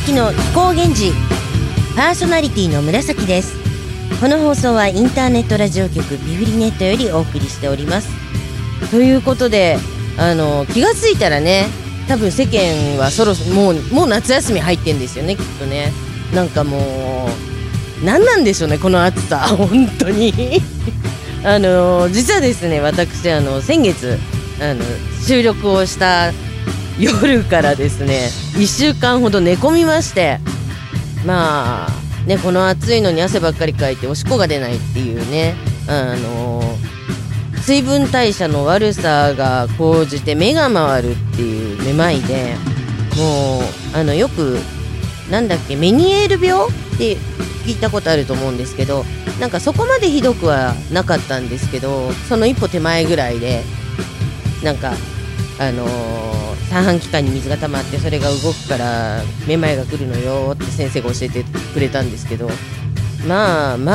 紫の気候源氏、パーソナリティの紫です。この放送はインターネットラジオ局ビフリネットよりお送りしております。ということで気がついたらね、多分世間はもう夏休み入ってんですよね、きっとね。なんかもう何なんでしょうね、この暑さ本当に実はですね、私先月収録をした夜からですね1週間ほど寝込みまして、まあね、この暑いのに汗ばっかりかいておしっこが出ないっていうね、水分代謝の悪さが高じて目が回るっていうめまいで、もうよくなんだっけ、メニエール病って聞いたことあると思うんですけど、なんかそこまでひどくはなかったんですけど、その一歩手前ぐらいでなんか三半規管に水が溜まってそれが動くからめまいが来るのよって先生が教えてくれたんですけど、まあ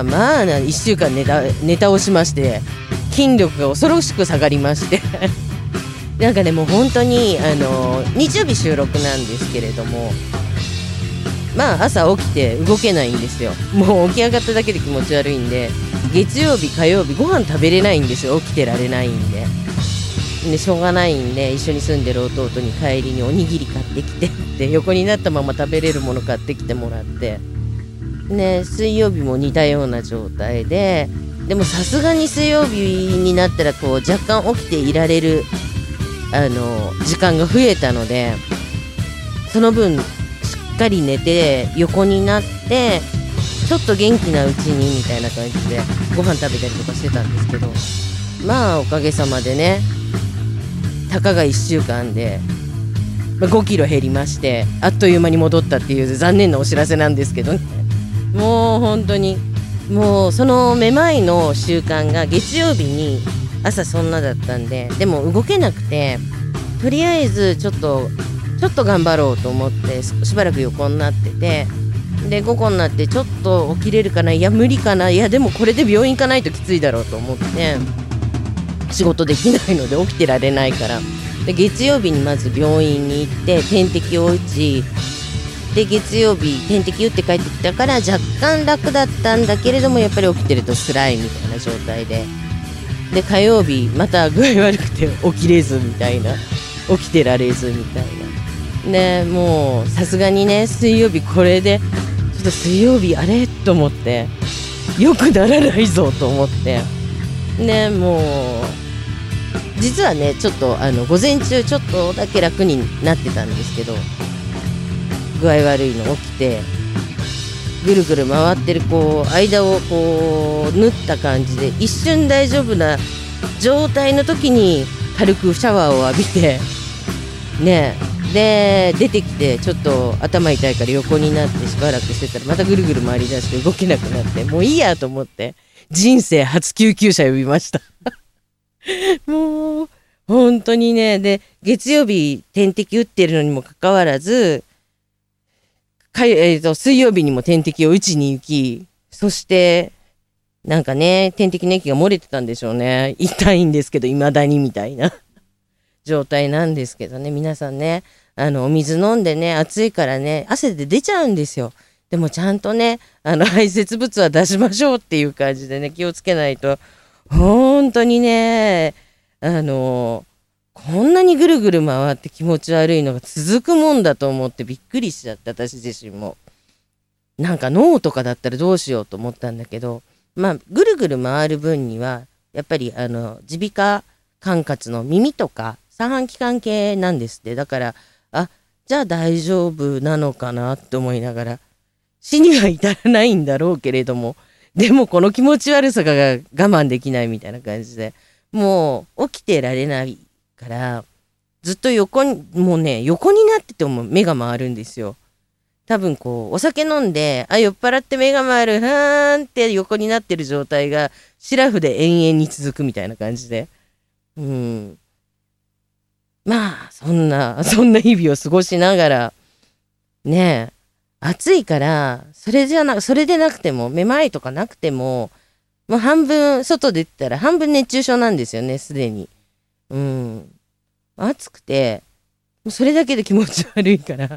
1週間寝倒しまして、筋力が恐ろしく下がりましてなんかね、もう本当に日曜日収録なんですけれども、まあ朝起きて動けないんですよ。もう起き上がっただけで気持ち悪いんで、月曜日火曜日ご飯食べれないんですよ。起きてられないんでしょうがないんで、一緒に住んでる弟に帰りにおにぎり買ってきてって横になったまま食べれるもの買ってきてもらって、ね、水曜日も似たような状態で、でもさすがに水曜日になったらこう若干起きていられる時間が増えたので、その分しっかり寝て横になってちょっと元気なうちにみたいな感じでご飯食べたりとかしてたんですけど、まあおかげさまでね、たかが1週間で5キロ減りまして、あっという間に戻ったっていう残念なお知らせなんですけどね。もう本当にもうそのめまいの習慣が月曜日に朝そんなだったんで、でも動けなくて、とりあえずちょっと頑張ろうと思ってしばらく横になってて、で午後になってちょっと起きれるかな、いや無理かな、いやでもこれで病院行かないときついだろうと思って仕事できないので起きてられないから、で月曜日にまず病院に行って点滴を打ち、で月曜日点滴打って帰ってきたから若干楽だったんだけれども、やっぱり起きてると辛いみたいな状態で、で火曜日また具合悪くて起きれずみたいな、起きてられずみたいなね。もうさすがにね、水曜日これでちょっと水曜日あれと思って、よくならないぞと思ってね、もう実はねちょっと午前中ちょっとだけ楽になってたんですけど、具合悪いの起きてぐるぐる回ってるこう間をこう縫った感じで一瞬大丈夫な状態の時に軽くシャワーを浴びてね、で出てきてちょっと頭痛いから横になってしばらくしてたらまたぐるぐる回り出して動けなくなって、もういいやと思って人生初救急車呼びましたもう本当にね。で月曜日点滴打ってるのにもかかわらず水曜日にも点滴を打ちに行き、そしてなんかね点滴の液が漏れてたんでしょうね。痛いんですけど未だにみたいな状態なんですけどね。皆さんねお水飲んでね、暑いからね汗で出ちゃうんですよ。でもちゃんとね排泄物は出しましょうっていう感じでね、気をつけないと本当にねこんなにぐるぐる回って気持ち悪いのが続くもんだと思ってびっくりしちゃって、私自身もなんか脳とかだったらどうしようと思ったんだけど、まあぐるぐる回る分にはやっぱり耳鼻科管轄の耳とか三半規管系なんですって。だからじゃあ大丈夫なのかなって思いながら、死には至らないんだろうけれども、でもこの気持ち悪さが我慢できないみたいな感じで、もう起きてられないからずっともうね横になってても目が回るんですよ。多分こうお酒飲んで酔っ払って目が回るはーんって横になってる状態がシラフで延々に続くみたいな感じで、まあそんな日々を過ごしながらね、暑いからそれでなくてもめまいとかなくても、もう半分外出てたら半分熱中症なんですよね、すでに。暑くてそれだけで気持ち悪いから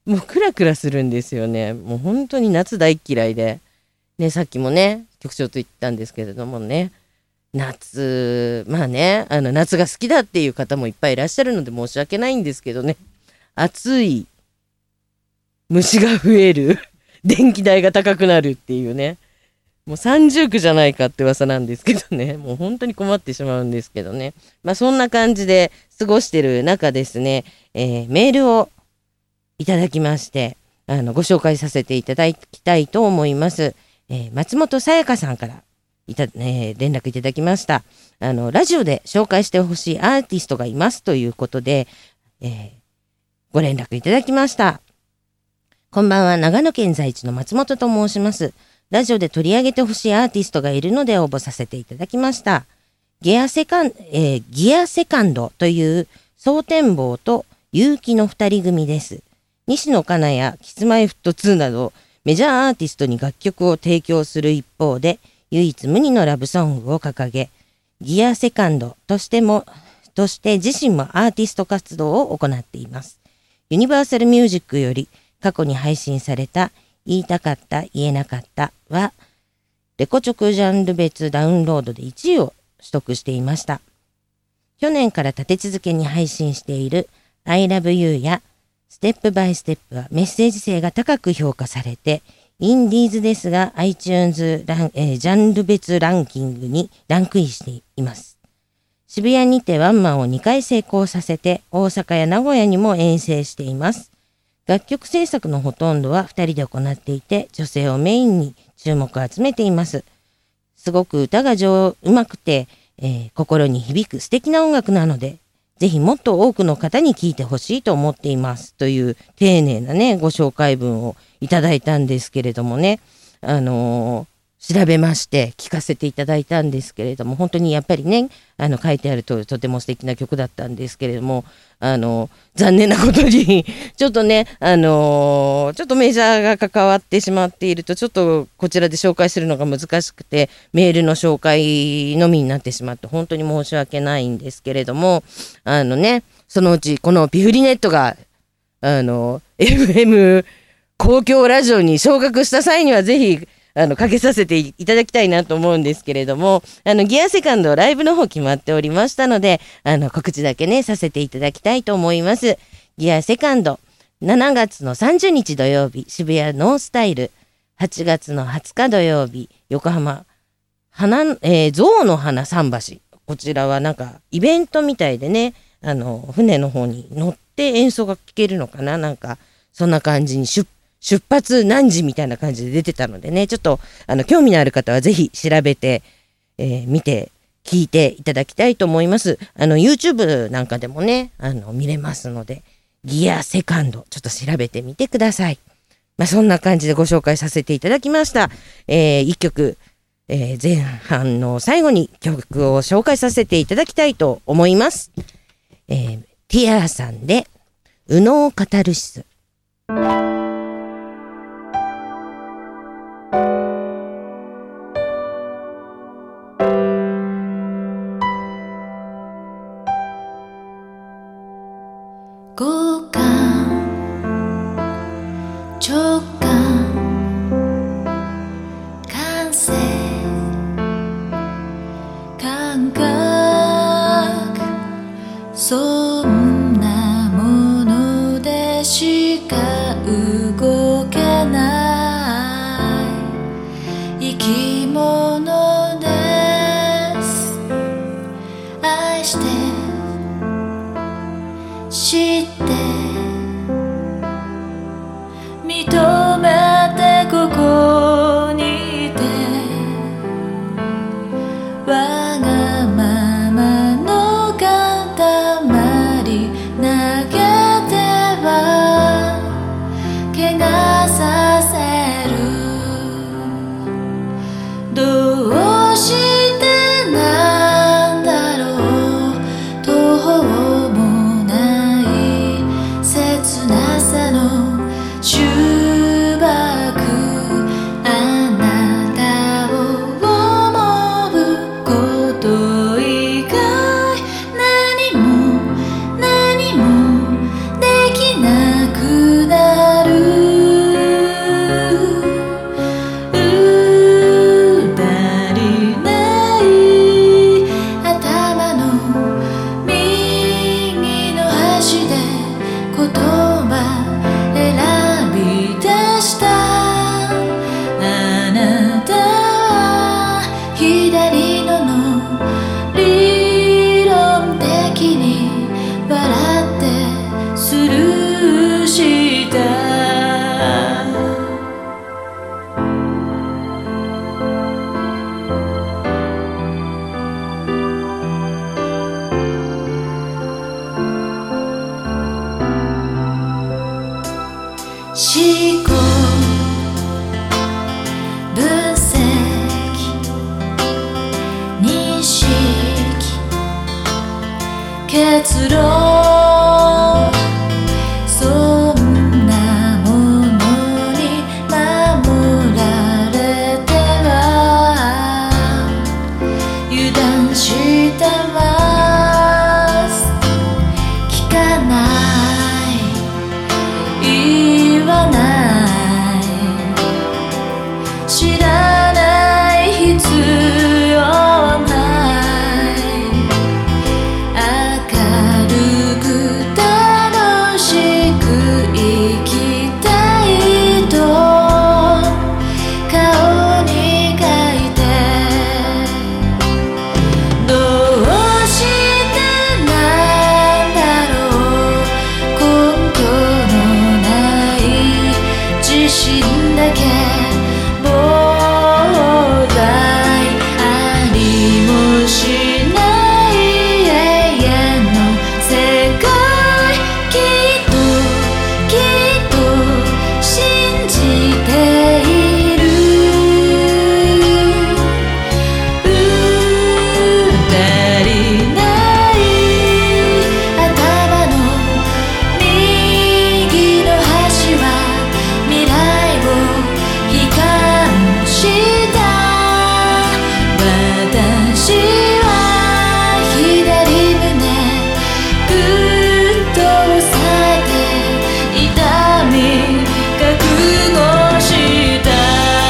もうクラクラするんですよね。もう本当に夏大嫌いで。ね、さっきもね、局長と言ったんですけれどもね、夏、まあね、夏が好きだっていう方もいっぱいいらっしゃるので申し訳ないんですけどね、暑い、虫が増える、電気代が高くなるっていうね、もう三重苦じゃないかって噂なんですけどね、もう本当に困ってしまうんですけどね。まあそんな感じで過ごしてる中ですね、メールをいただきまして、ご紹介させていただきたいと思います。松本さやかさんから連絡いただきました。ラジオで紹介してほしいアーティストがいますということで、ご連絡いただきました。こんばんは、長野県在地の松本と申します。ラジオで取り上げてほしいアーティストがいるので応募させていただきました。ギアセカンドという蒼天坊と結城の二人組です。西野カナやキスマイフット2などメジャーアーティストに楽曲を提供する一方で、唯一無二のラブソングを掲げ、ギアセカンドとして自身もアーティスト活動を行っています。ユニバーサルミュージックより過去に配信された言いたかった言えなかったは、レコチョクジャンル別ダウンロードで1位を取得していました。去年から立て続けに配信している I Love You やステップバイステップはメッセージ性が高く評価されて、インディーズですが iTunes ジャンル別ランキングにランクインしています。渋谷にてワンマンを2回成功させて、大阪や名古屋にも遠征しています。楽曲制作のほとんどは2人で行っていて、女性をメインに注目を集めています。すごく歌がうまくて、心に響く素敵な音楽なので、ぜひもっと多くの方に聞いてほしいと思っていますという丁寧なねご紹介文をいただいたんですけれどもね、調べまして聞かせていただいたんですけれども、本当にやっぱりね書いてあるととても素敵な曲だったんですけれども、残念なことにちょっとねちょっとメジャーが関わってしまっていると、ちょっとこちらで紹介するのが難しくて、メールの紹介のみになってしまって本当に申し訳ないんですけれども、そのうちこのピフリネットがFM 公共ラジオに昇格した際にはぜひかけさせていただきたいなと思うんですけれども、ギアセカンドライブの方決まっておりましたので、告知だけねさせていただきたいと思います。ギアセカンド7月の30日土曜日渋谷ノースタイル、8月の20日土曜日横浜象の花桟橋、こちらはなんかイベントみたいでね、船の方に乗って演奏が聴けるのかな、なんかそんな感じに出発何時みたいな感じで出てたのでね、ちょっと興味のある方はぜひ調べて、見て聞いていただきたいと思います。YouTube なんかでもね見れますので、ギアセカンドちょっと調べてみてください。そんな感じでご紹介させていただきました。一曲、前半の最後に曲を紹介させていただきたいと思います。ティアさんで右脳カタルシス。 五感直感感性感覚、そんなものでしか動けない生き物です。愛して知って認めてここにいて、わがままの塊投げては怪我させる。どうしてなんだろう、途方もない思考分析認識結論そんなものに守られては油断してます聞かない言わない知らない必要ない明るく楽しく生きたいと顔に書いてどうしてなんだろう根拠のない自信だけ膨大ありもしない永遠の世界きっと信じている足りない頭の右の端は未来を悲観した私は左胸ぐっと押さえて痛み覚悟した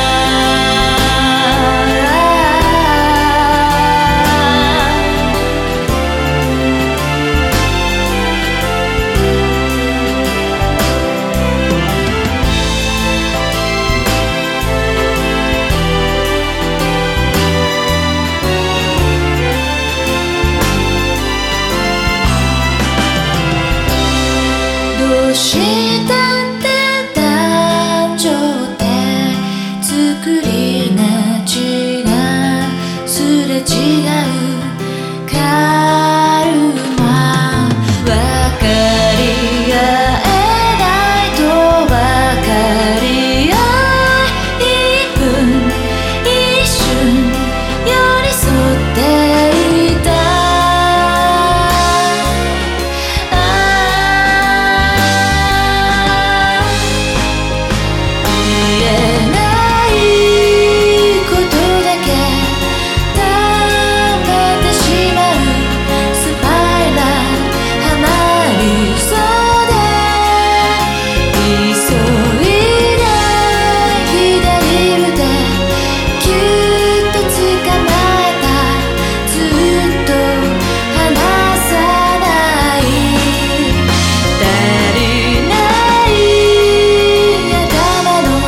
どうしたって誕生って作りなちがすれ違うカルマ分かり合えないと分かり合い一分一瞬寄り添っていた言えないことだけ溜めてしまうスパイラルはまりそうで急いで左腕キュッと捕まえたずっと離さない足りない頭の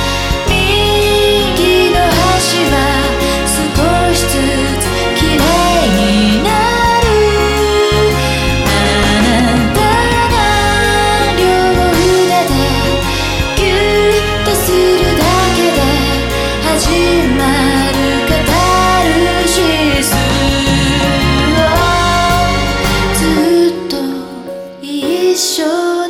右の端は少しずつきれいになるあなたが両腕でギュッとするだけで始まるカタルシスずっと一緒